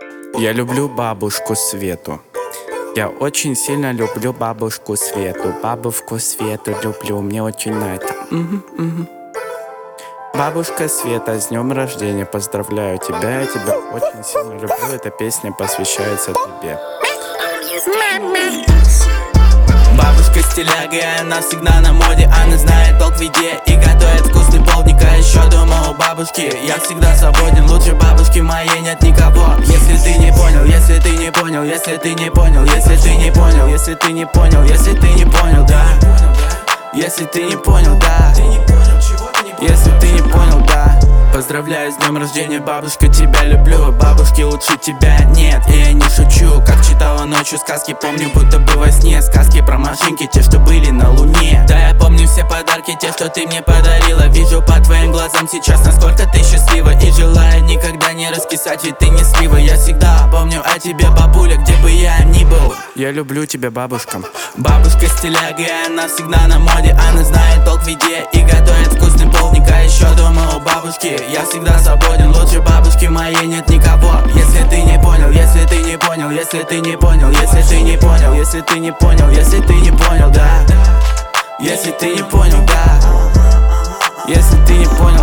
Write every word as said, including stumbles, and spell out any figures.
Я люблю бабушку Свету. Я очень сильно люблю бабушку Свету. Бабушку Свету люблю, мне очень нравится. Угу, угу. Бабушка Света, с днем рождения, поздравляю тебя, я тебя очень сильно люблю. Эта песня посвящается тебе. Бабушка стиляга, она всегда на моде. Она знает толк в еде и готовит вкусный полдник. А еще дома у бабушки я всегда свободен. Лучше бабушки моей нет никого. Если ты не понял, если ты не понял, если ты не понял, если ты не понял, если ты не понял, если ты не понял, да. Если ты не понял, да. Если ты не понял, да. Поздравляю с днем рождения, бабушка, тебя люблю. Бабушки лучше тебя нет, и я не шучу. Как читала ночью сказки, помню, будто бы во сне. Сказки про машинки, те, что были на луне. Да, я помню все подарки, те, что ты мне подарила. Вижу по твоим глазам сейчас, насколько ты счастлива. И желаю никогда не раскисать, ведь ты не слива. Я всегда помню о тебе, бабуля, где бы я ни был. Я люблю тебя, бабушка. Бабушка стиляга, она всегда на моде. Она знает толк в еде и готовит вкусный полдник. А еще дома у бабушки я всегда свободен. Лучше бабушки моей нет никого. Если ты не понял, если ты не понял, если ты не понял, если ты не понял, если ты не понял, если ты не понял, да. Если ты не понял, да. Если ты не понял,